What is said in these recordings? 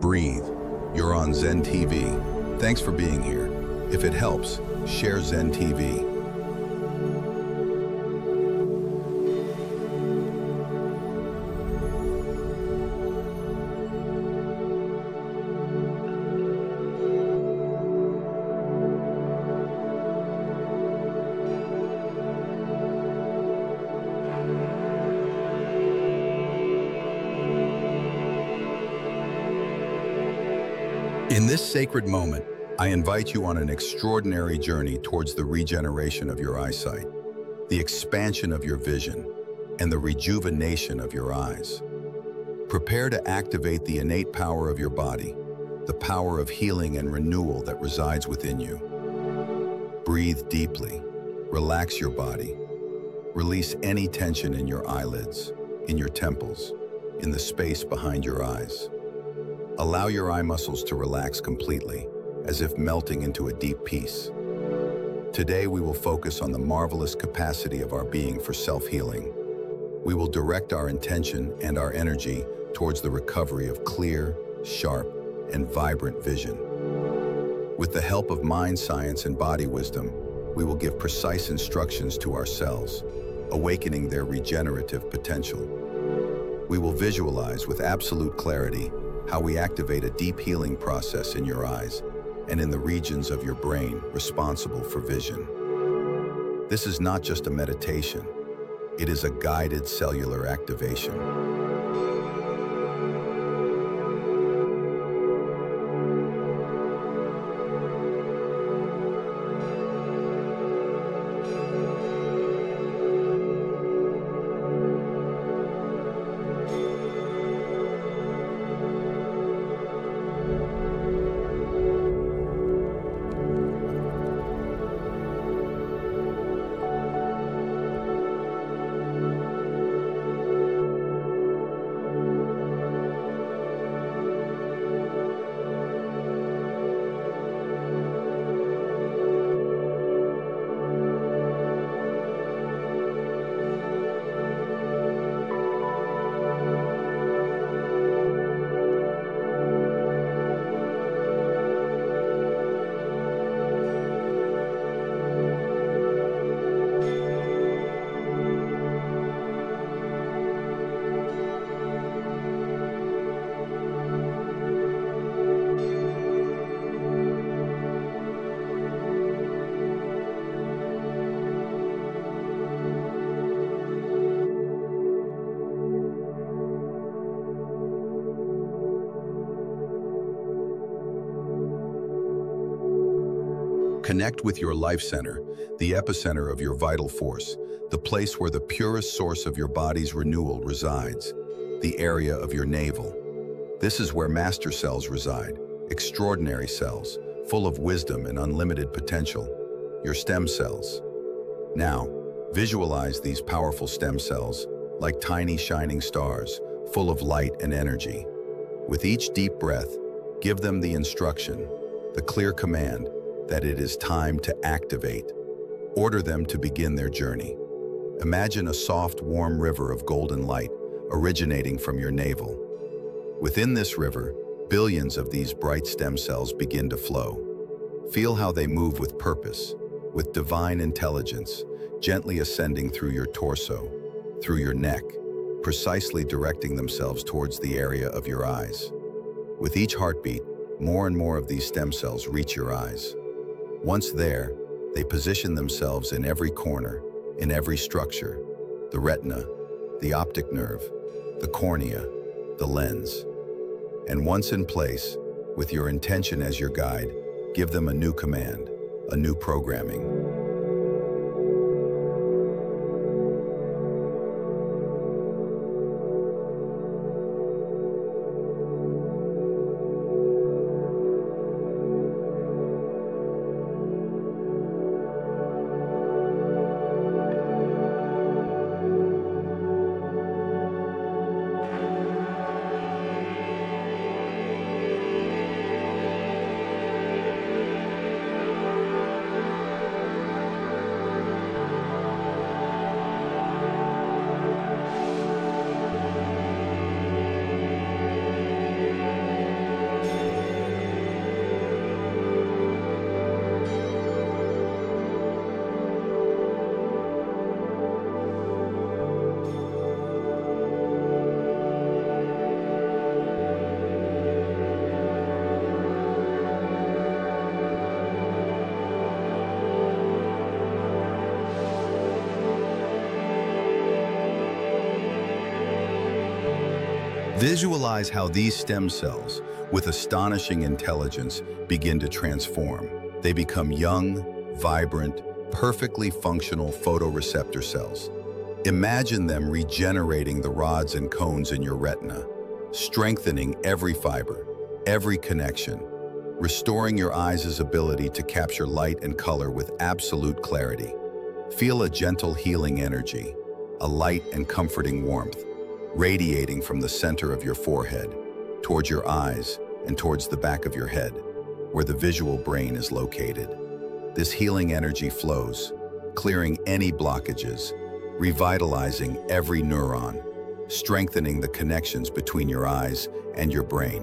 Breathe. You're on Zen TV. Thanks for being here. If it helps, share Zen TV. In this sacred moment, I invite you on an extraordinary journey towards the regeneration of your eyesight, the expansion of your vision, and the rejuvenation of your eyes. Prepare to activate the innate power of your body, the power of healing and renewal that resides within you. Breathe deeply, relax your body, release any tension in your eyelids, in your temples, in the space behind your eyes. Allow your eye muscles to relax completely, as if melting into a deep peace. Today, we will focus on the marvelous capacity of our being for self-healing. We will direct our intention and our energy towards the recovery of clear, sharp, and vibrant vision. With the help of mind science and body wisdom, we will give precise instructions to our cells, awakening their regenerative potential. We will visualize with absolute clarity how we activate a deep healing process in your eyes and in the regions of your brain responsible for vision. This is not just a meditation, it is a guided cellular activation. Connect with your life center, the epicenter of your vital force, the place where the purest source of your body's renewal resides, the area of your navel. This is where master cells reside, extraordinary cells, full of wisdom and unlimited potential, your stem cells. Now, visualize these powerful stem cells like tiny shining stars, full of light and energy. With each deep breath, give them the instruction, the clear command, that it is time to activate. Order them to begin their journey. Imagine a soft, warm river of golden light originating from your navel. Within this river, billions of these bright stem cells begin to flow. Feel how they move with purpose, with divine intelligence, gently ascending through your torso, through your neck, precisely directing themselves towards the area of your eyes. With each heartbeat, more and more of these stem cells reach your eyes. Once there, they position themselves in every corner, in every structure, the retina, the optic nerve, the cornea, the lens. And once in place, with your intention as your guide, give them a new command, a new programming. Visualize how these stem cells, with astonishing intelligence, begin to transform. They become young, vibrant, perfectly functional photoreceptor cells. Imagine them regenerating the rods and cones in your retina, strengthening every fiber, every connection, restoring your eyes' ability to capture light and color with absolute clarity. Feel a gentle healing energy, a light and comforting warmth, radiating from the center of your forehead, towards your eyes, and towards the back of your head, where the visual brain is located. This healing energy flows, clearing any blockages, revitalizing every neuron, strengthening the connections between your eyes and your brain.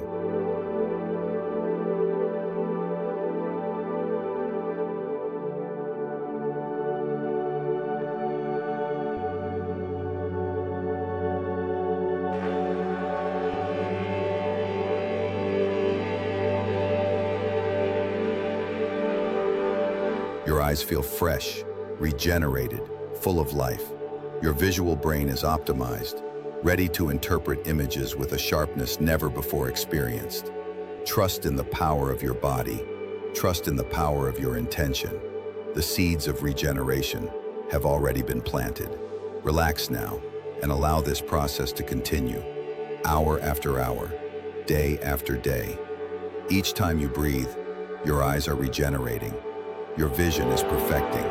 Your eyes feel fresh, regenerated, full of life. Your visual brain is optimized, ready to interpret images with a sharpness never before experienced. Trust in the power of your body. Trust in the power of your intention. The seeds of regeneration have already been planted. Relax now and allow this process to continue, hour after hour, day after day. Each time you breathe, your eyes are regenerating. Your vision is perfecting.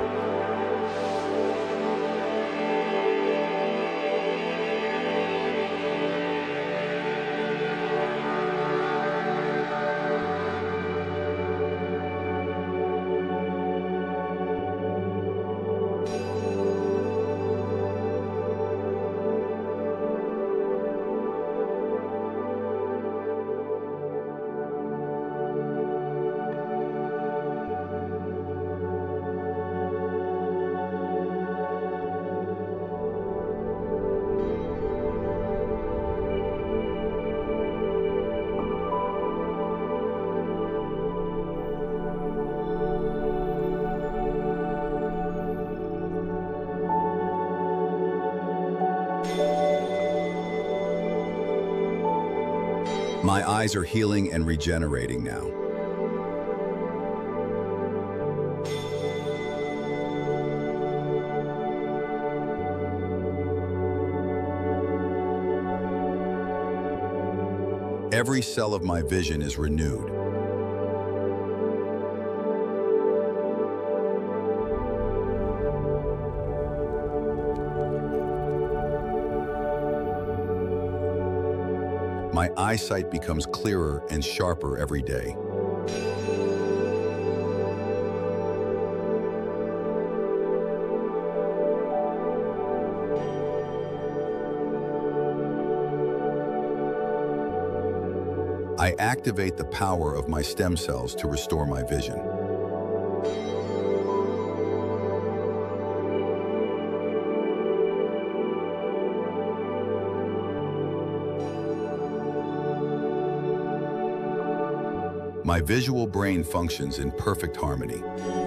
My eyes are healing and regenerating now. Every cell of my vision is renewed. My eyesight becomes clearer and sharper every day. I activate the power of my stem cells to restore my vision. My visual brain functions in perfect harmony.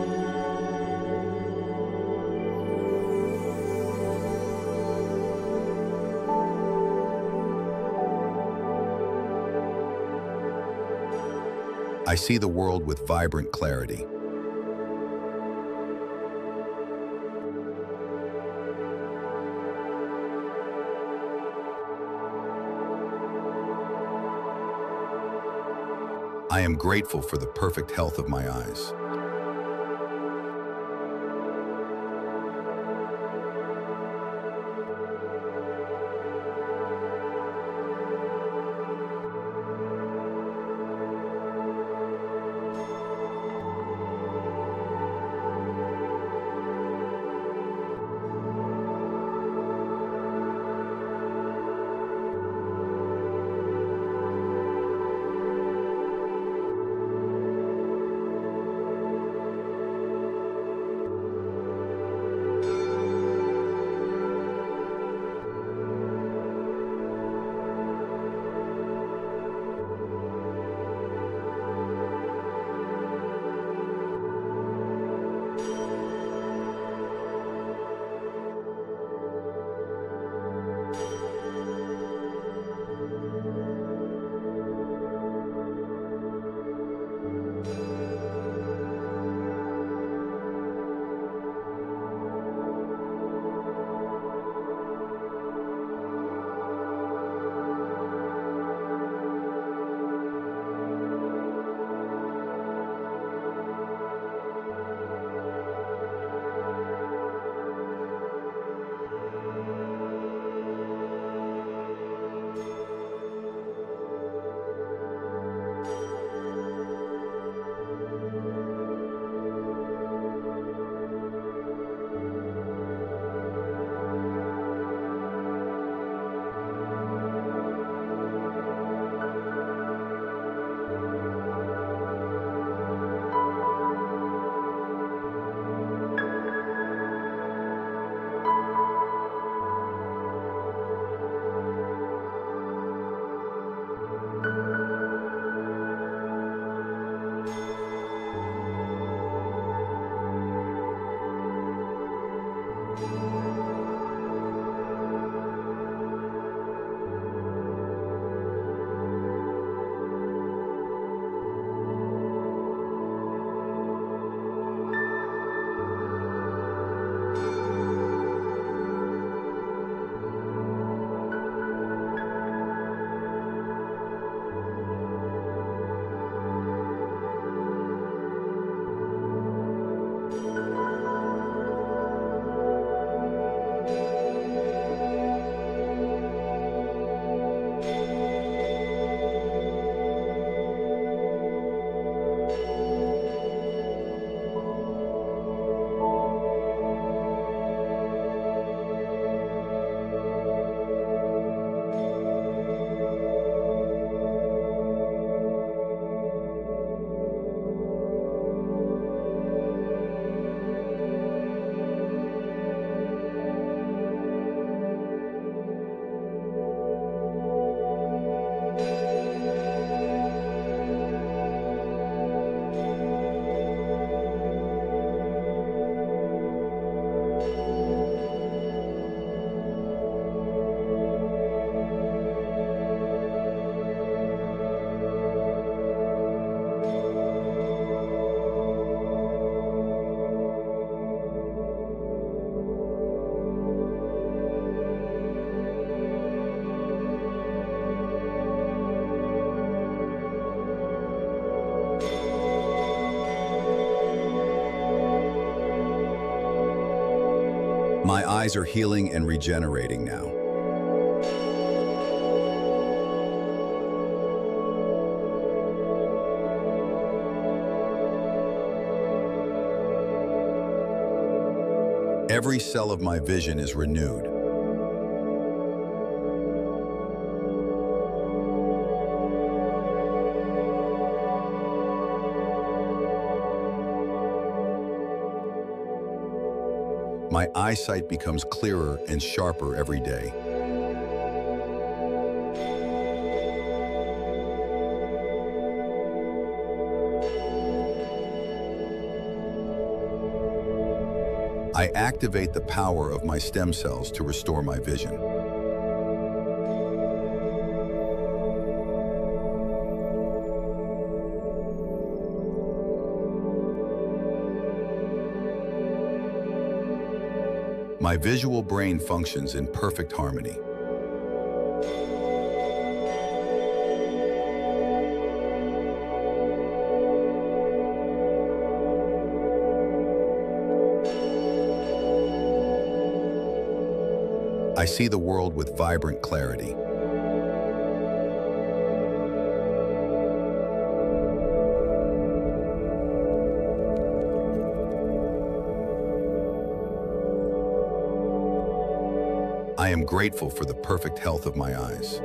I see the world with vibrant clarity. I am grateful for the perfect health of my eyes. My eyes are healing and regenerating now. Every cell of my vision is renewed. My eyesight becomes clearer and sharper every day. I activate the power of my stem cells to restore my vision. My visual brain functions in perfect harmony. I see the world with vibrant clarity. I am grateful for the perfect health of my eyes.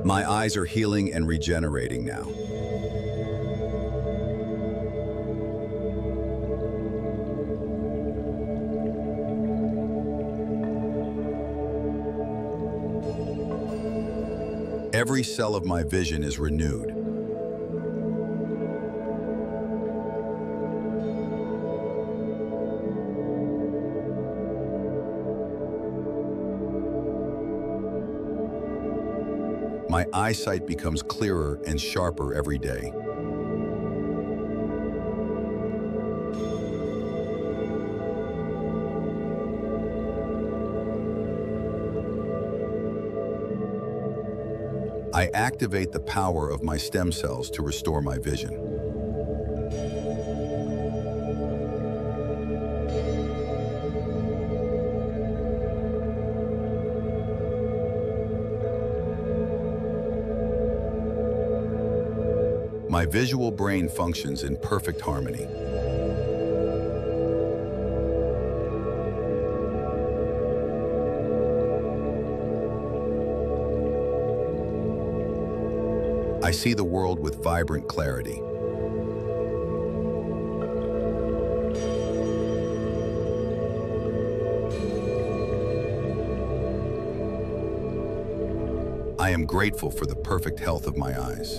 My eyes are healing and regenerating now. Every cell of my vision is renewed. My eyesight becomes clearer and sharper every day. I activate the power of my stem cells to restore my vision. My visual brain functions in perfect harmony. I see the world with vibrant clarity. I am grateful for the perfect health of my eyes.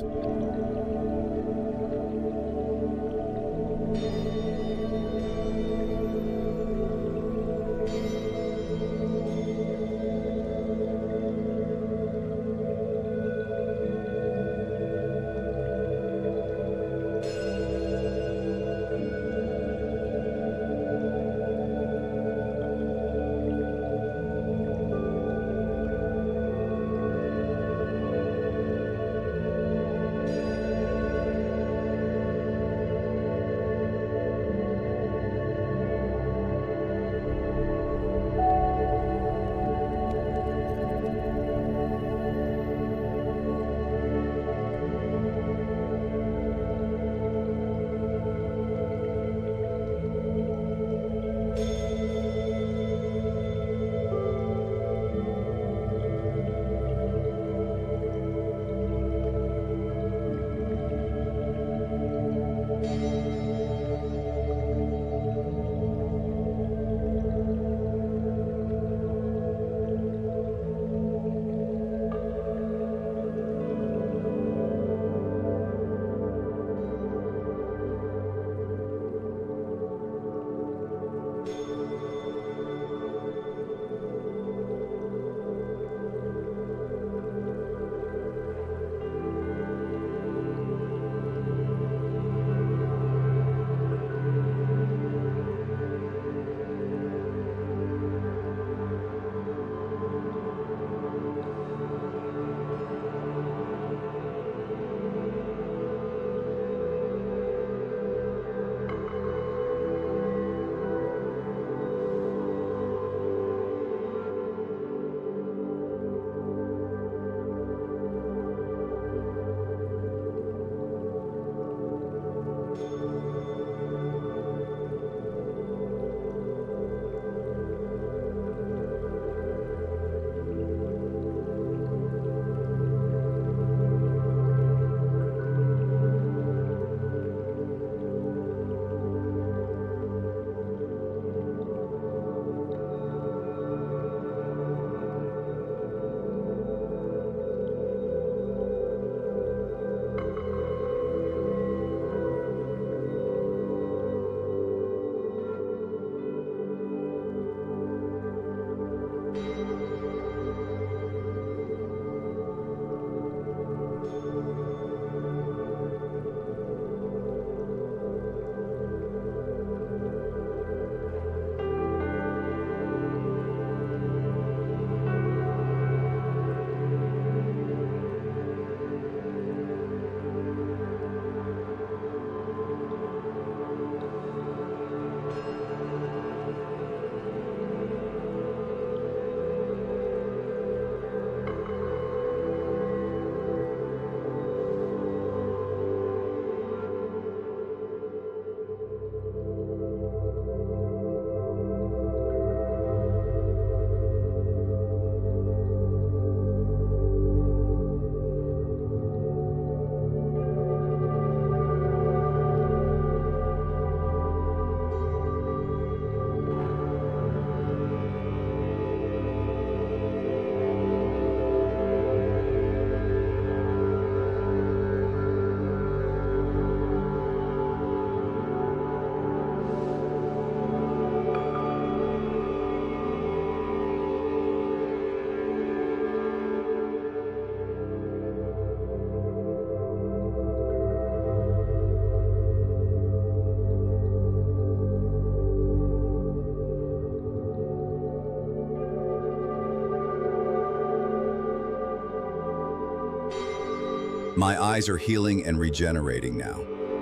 My eyes are healing and regenerating now.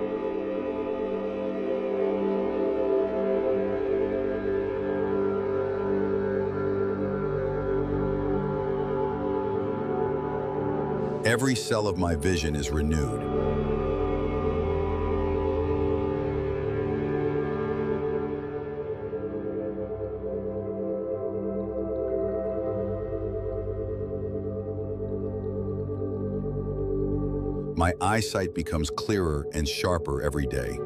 Every cell of my vision is renewed. My eyesight becomes clearer and sharper every day.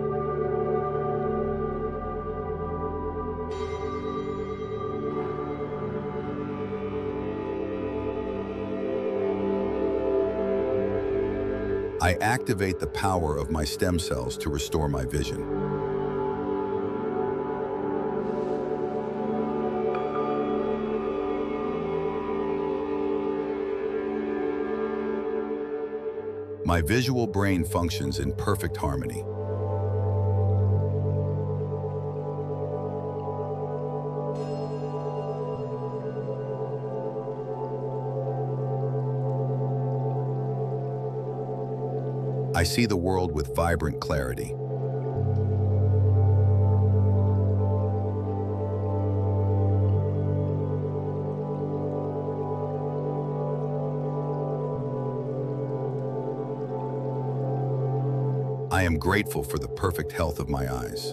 I activate the power of my stem cells to restore my vision. My visual brain functions in perfect harmony. I see the world with vibrant clarity. I am grateful for the perfect health of my eyes.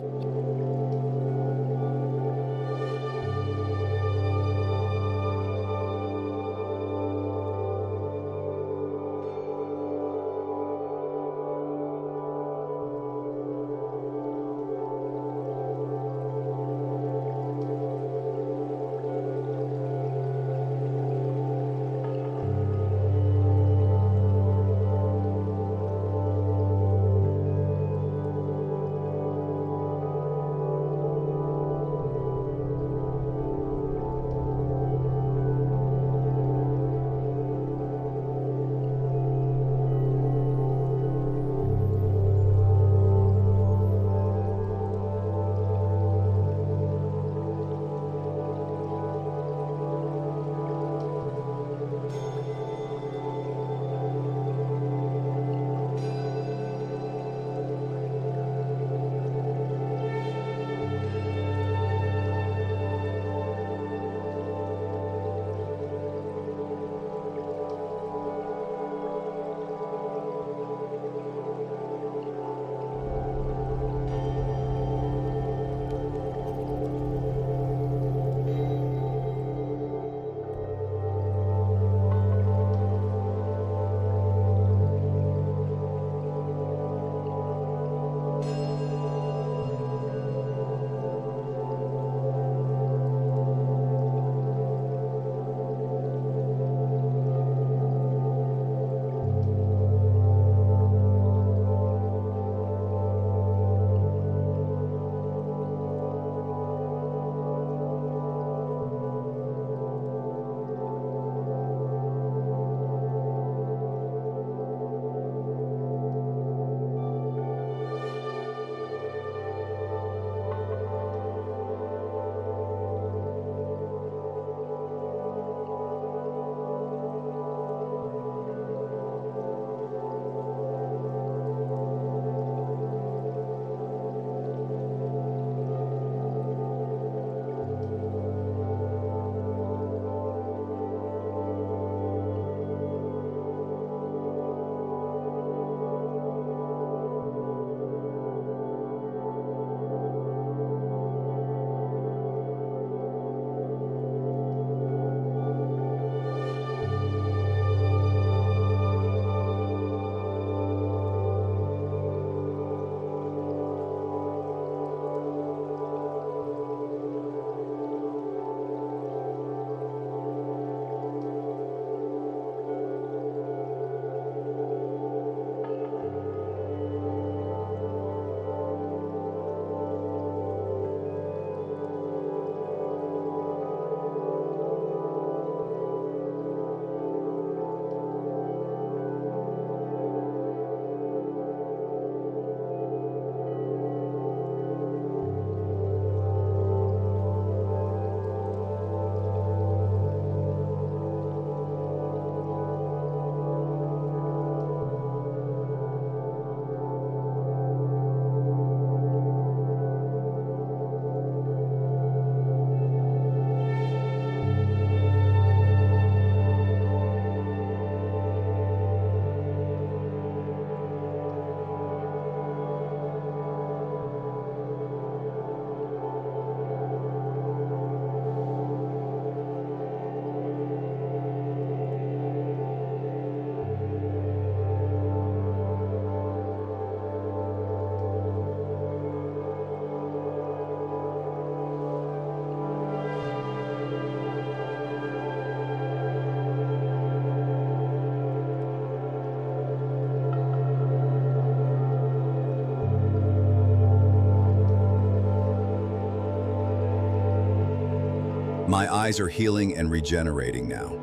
My eyes are healing and regenerating now.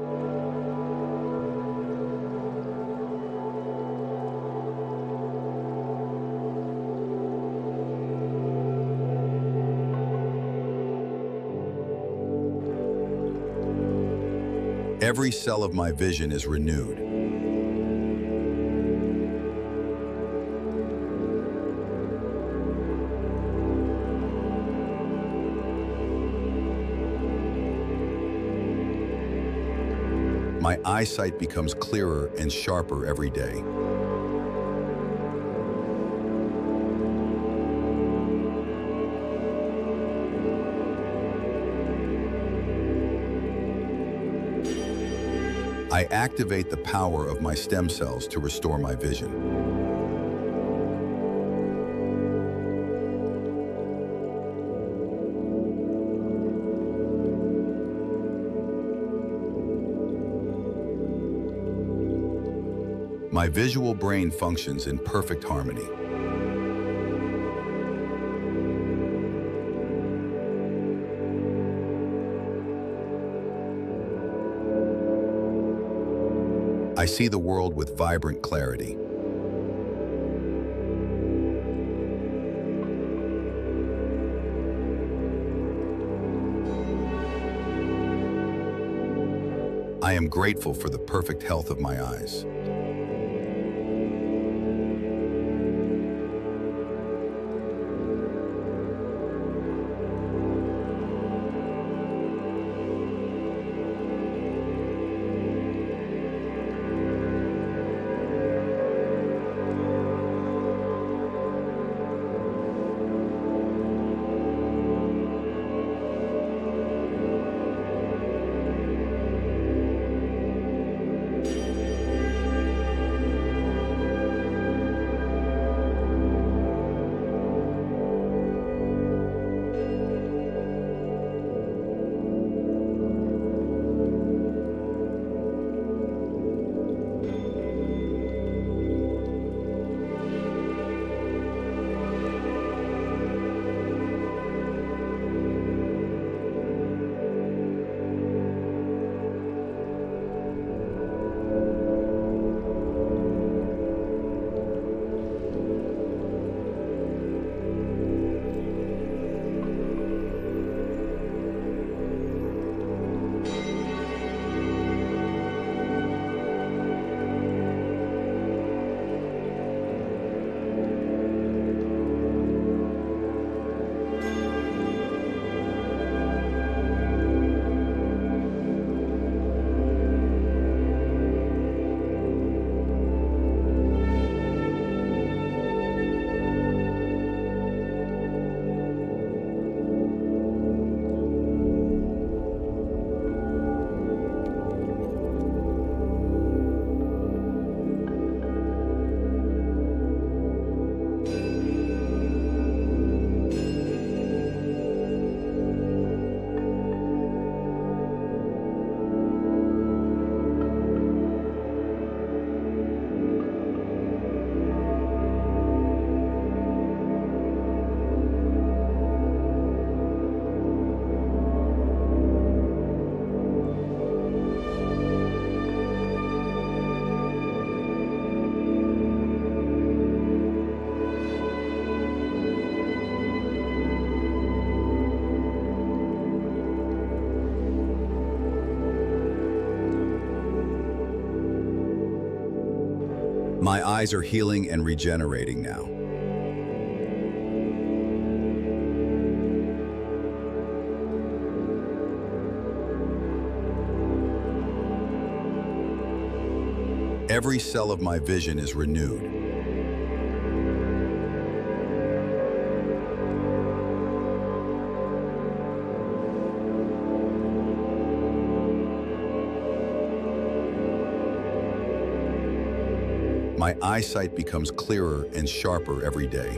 Every cell of my vision is renewed. My eyesight becomes clearer and sharper every day. I activate the power of my stem cells to restore my vision. My visual brain functions in perfect harmony. I see the world with vibrant clarity. I am grateful for the perfect health of my eyes. My eyes are healing and regenerating now. Every cell of my vision is renewed. My eyesight becomes clearer and sharper every day.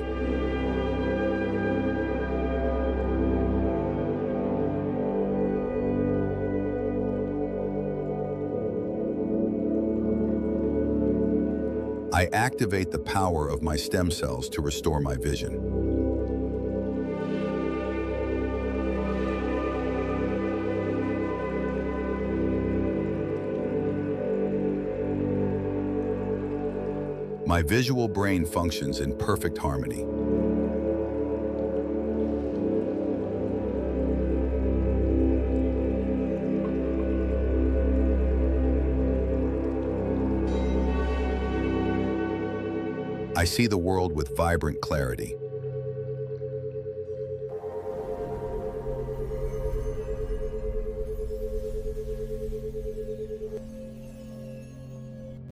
I activate the power of my stem cells to restore my vision. My visual brain functions in perfect harmony. I see the world with vibrant clarity.